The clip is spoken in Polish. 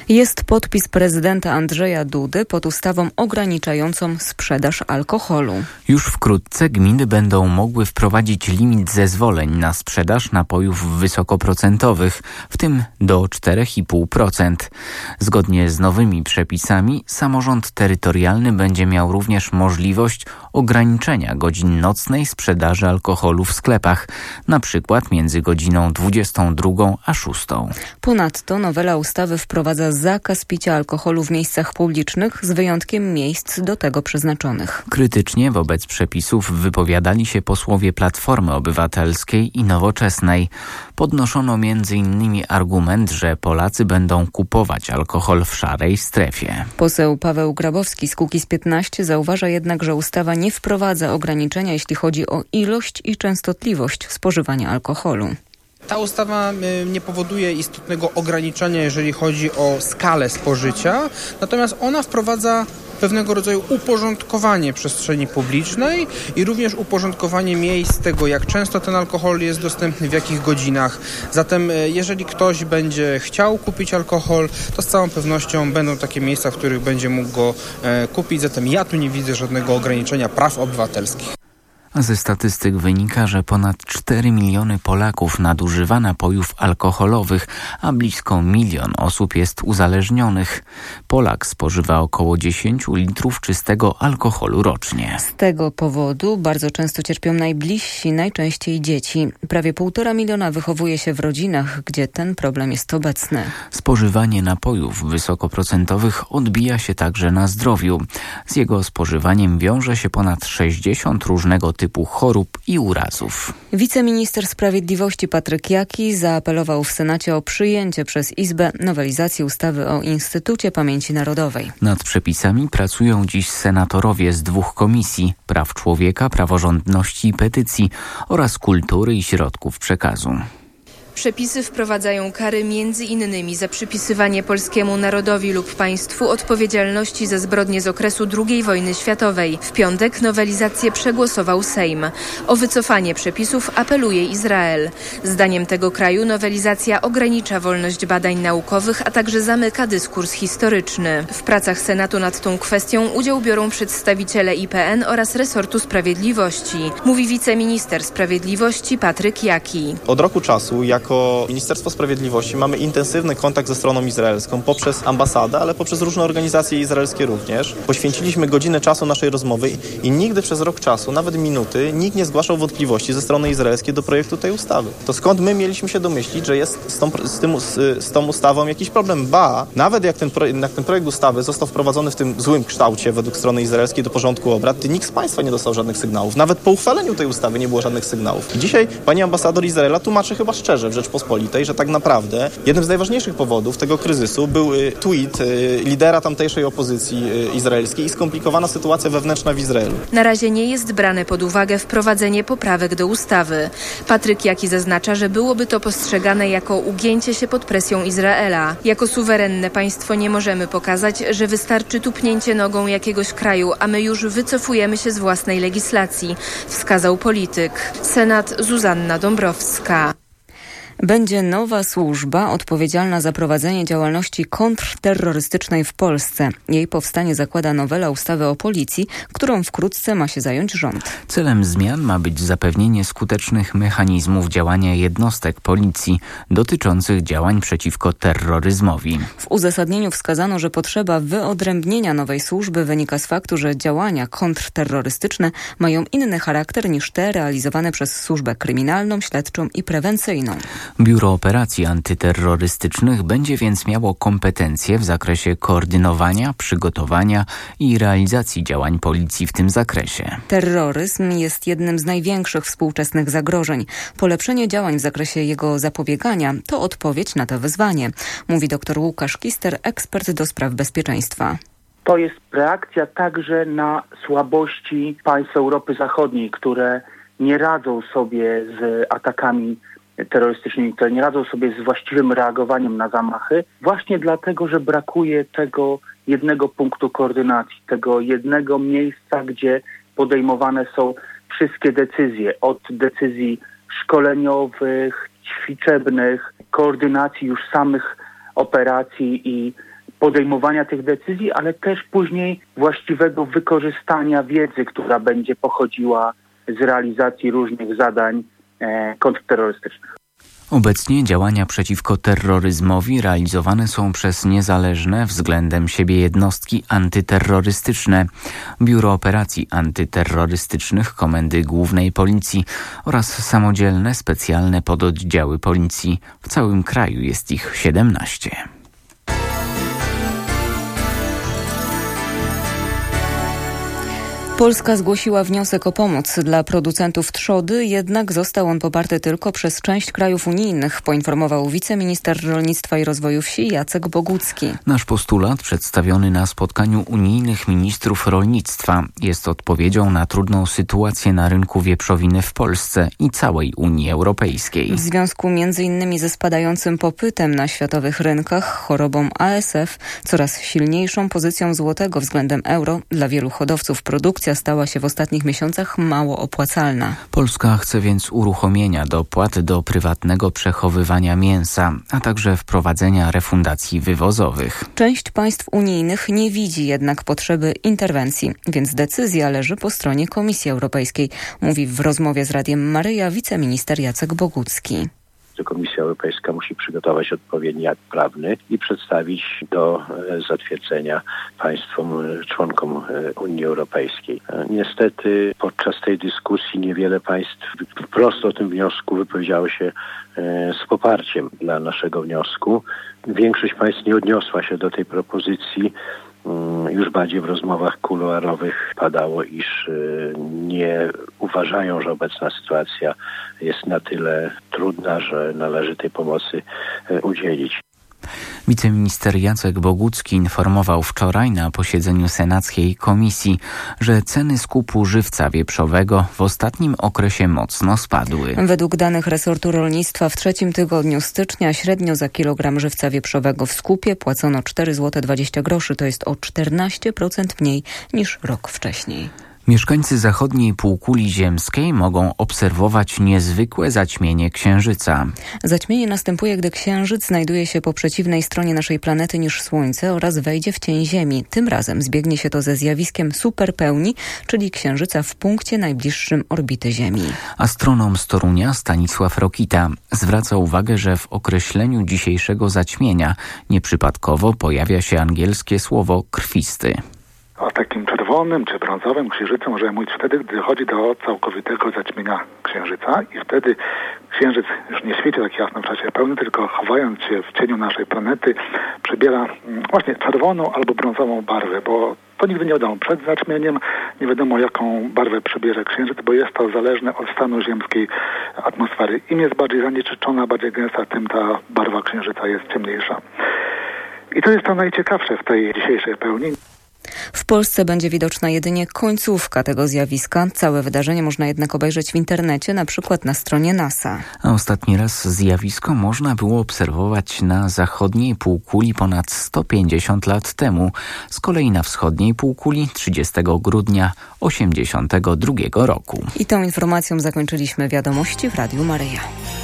Jest podpis prezydenta Andrzeja Dudy pod ustawą ograniczającą sprzedaż alkoholu. Już wkrótce gminy będą mogły wprowadzić limit zezwoleń na sprzedaż napojów wysokoprocentowych, w tym do 4,5%. Zgodnie z nowymi przepisami samorząd terytorialny będzie miał również możliwość ograniczenia godzin nocnej sprzedaży alkoholu w sklepach, na przykład między godziną 22 a 6. Ponadto nowela ustawy wprowadza zakaz picia alkoholu w miejscach publicznych z wyjątkiem miejsc do tego przeznaczonych. Krytycznie wobec przepisów wypowiadali się posłowie Platformy Obywatelskiej i Nowoczesnej. Podnoszono m.in. argument, że Polacy będą kupować alkohol w szarej strefie. Poseł Paweł Grabowski z Kukiz15 zauważa jednak, że ustawa nie wprowadza ograniczenia, jeśli chodzi o ilość i częstotliwość spożywania alkoholu. Ta ustawa nie powoduje istotnego ograniczenia, jeżeli chodzi o skalę spożycia, natomiast ona wprowadza pewnego rodzaju uporządkowanie przestrzeni publicznej i również uporządkowanie miejsc tego, jak często ten alkohol jest dostępny, w jakich godzinach. Zatem jeżeli ktoś będzie chciał kupić alkohol, to z całą pewnością będą takie miejsca, w których będzie mógł go kupić. Zatem ja tu nie widzę żadnego ograniczenia praw obywatelskich. A ze statystyk wynika, że ponad 4 miliony Polaków nadużywa napojów alkoholowych, a blisko 1 milion osób jest uzależnionych. Polak spożywa około 10 litrów czystego alkoholu rocznie. Z tego powodu bardzo często cierpią najbliżsi, najczęściej dzieci. Prawie 1,5 miliona wychowuje się w rodzinach, gdzie ten problem jest obecny. Spożywanie napojów wysokoprocentowych odbija się także na zdrowiu. Z jego spożywaniem wiąże się ponad 60 różnego typu chorób i urazów. Wiceminister Sprawiedliwości Patryk Jaki zaapelował w Senacie o przyjęcie przez Izbę nowelizacji ustawy o Instytucie Pamięci Narodowej. Nad przepisami pracują dziś senatorowie z 2 komisji: Praw Człowieka, Praworządności i Petycji oraz Kultury i Środków Przekazu. Przepisy wprowadzają kary m.in. za przypisywanie polskiemu narodowi lub państwu odpowiedzialności za zbrodnie z okresu II wojny światowej. W piątek nowelizację przegłosował Sejm. O wycofanie przepisów apeluje Izrael. Zdaniem tego kraju nowelizacja ogranicza wolność badań naukowych, a także zamyka dyskurs historyczny. W pracach Senatu nad tą kwestią udział biorą przedstawiciele IPN oraz resortu sprawiedliwości. Mówi wiceminister sprawiedliwości Patryk Jaki. Od roku czasu jako Ministerstwo Sprawiedliwości mamy intensywny kontakt ze stroną izraelską poprzez ambasadę, ale poprzez różne organizacje izraelskie również. Poświęciliśmy godzinę czasu naszej rozmowy i nigdy przez rok czasu, nawet minuty, nikt nie zgłaszał wątpliwości ze strony izraelskiej do projektu tej ustawy. To skąd my mieliśmy się domyślić, że jest z tą ustawą jakiś problem? Ba, nawet jak ten projekt ustawy został wprowadzony w tym złym kształcie według strony izraelskiej do porządku obrad, to nikt z państwa nie dostał żadnych sygnałów. Nawet po uchwaleniu tej ustawy nie było żadnych sygnałów. Dzisiaj pani ambasador Izraela tłumaczy chyba szczerze w Rzeczpospolitej, że tak naprawdę jednym z najważniejszych powodów tego kryzysu był tweet lidera tamtejszej opozycji izraelskiej i skomplikowana sytuacja wewnętrzna w Izraelu. Na razie nie jest brane pod uwagę wprowadzenie poprawek do ustawy. Patryk Jaki zaznacza, że byłoby to postrzegane jako ugięcie się pod presją Izraela. Jako suwerenne państwo nie możemy pokazać, że wystarczy tupnięcie nogą jakiegoś kraju, a my już wycofujemy się z własnej legislacji, wskazał polityk. Senat Zuzanna Dąbrowska. Będzie nowa służba odpowiedzialna za prowadzenie działalności kontrterrorystycznej w Polsce. Jej powstanie zakłada nowela ustawy o policji, którą wkrótce ma się zająć rząd. Celem zmian ma być zapewnienie skutecznych mechanizmów działania jednostek policji dotyczących działań przeciwko terroryzmowi. W uzasadnieniu wskazano, że potrzeba wyodrębnienia nowej służby wynika z faktu, że działania kontrterrorystyczne mają inny charakter niż te realizowane przez służbę kryminalną, śledczą i prewencyjną. Biuro Operacji Antyterrorystycznych będzie więc miało kompetencje w zakresie koordynowania, przygotowania i realizacji działań policji w tym zakresie. Terroryzm jest jednym z największych współczesnych zagrożeń. Polepszenie działań w zakresie jego zapobiegania to odpowiedź na to wyzwanie, mówi dr Łukasz Kister, ekspert do spraw bezpieczeństwa. To jest reakcja także na słabości państw Europy Zachodniej, które nie radzą sobie z atakami terrorystycznymi, które nie radzą sobie z właściwym reagowaniem na zamachy, właśnie dlatego, że brakuje tego jednego punktu koordynacji, tego jednego miejsca, gdzie podejmowane są wszystkie decyzje, od decyzji szkoleniowych, ćwiczebnych, koordynacji już samych operacji i podejmowania tych decyzji, ale też później właściwego wykorzystania wiedzy, która będzie pochodziła z realizacji różnych zadań kontrterrorystycznych. Obecnie działania przeciwko terroryzmowi realizowane są przez niezależne względem siebie jednostki antyterrorystyczne, Biuro Operacji Antyterrorystycznych Komendy Głównej Policji oraz samodzielne specjalne pododdziały policji. W całym kraju jest ich 17. Polska zgłosiła wniosek o pomoc dla producentów trzody, jednak został on poparty tylko przez część krajów unijnych, poinformował wiceminister rolnictwa i rozwoju wsi Jacek Bogucki. Nasz postulat przedstawiony na spotkaniu unijnych ministrów rolnictwa jest odpowiedzią na trudną sytuację na rynku wieprzowiny w Polsce i całej Unii Europejskiej. W związku m.in. ze spadającym popytem na światowych rynkach, chorobą ASF, coraz silniejszą pozycją złotego względem euro, dla wielu hodowców produkcja stała się w ostatnich miesiącach mało opłacalna. Polska chce więc uruchomienia dopłat do prywatnego przechowywania mięsa, a także wprowadzenia refundacji wywozowych. Część państw unijnych nie widzi jednak potrzeby interwencji, więc decyzja leży po stronie Komisji Europejskiej, mówi w rozmowie z Radiem Maryja wiceminister Jacek Bogucki. Komisja Europejska musi przygotować odpowiedni akt prawny i przedstawić do zatwierdzenia państwom członkom Unii Europejskiej. Niestety podczas tej dyskusji niewiele państw wprost o tym wniosku wypowiedziało się z poparciem dla naszego wniosku. Większość państw nie odniosła się do tej propozycji. Już bardziej w rozmowach kuluarowych padało, iż nie uważają, że obecna sytuacja jest na tyle trudna, że należy tej pomocy udzielić. Wiceminister Jacek Bogucki informował wczoraj na posiedzeniu senackiej komisji, że ceny skupu żywca wieprzowego w ostatnim okresie mocno spadły. Według danych resortu rolnictwa w trzecim tygodniu stycznia średnio za kilogram żywca wieprzowego w skupie płacono 4,20 zł, to jest o 14% mniej niż rok wcześniej. Mieszkańcy zachodniej półkuli ziemskiej mogą obserwować niezwykłe zaćmienie Księżyca. Zaćmienie następuje, gdy Księżyc znajduje się po przeciwnej stronie naszej planety niż Słońce oraz wejdzie w cień Ziemi. Tym razem zbiegnie się to ze zjawiskiem superpełni, czyli Księżyca w punkcie najbliższym orbity Ziemi. Astronom z Torunia Stanisław Rokita zwraca uwagę, że w określeniu dzisiejszego zaćmienia nieprzypadkowo pojawia się angielskie słowo krwisty. O takim czerwonym czy brązowym księżycu możemy mówić wtedy, gdy dochodzi do całkowitego zaćmienia księżyca i wtedy księżyc już nie świeci tak jasno w czasie pełnym, tylko chowając się w cieniu naszej planety przybiera właśnie czerwoną albo brązową barwę, bo to nigdy nie wiadomo przed zaćmieniem, nie wiadomo jaką barwę przybierze księżyc, bo jest to zależne od stanu ziemskiej atmosfery. Im jest bardziej zanieczyszczona, bardziej gęsta, tym ta barwa księżyca jest ciemniejsza. I to jest to najciekawsze w tej dzisiejszej pełni. W Polsce będzie widoczna jedynie końcówka tego zjawiska. Całe wydarzenie można jednak obejrzeć w internecie, na przykład na stronie NASA. A ostatni raz zjawisko można było obserwować na zachodniej półkuli ponad 150 lat temu. Z kolei na wschodniej półkuli 30 grudnia 1982 roku. I tą informacją zakończyliśmy wiadomości w Radiu Maryja.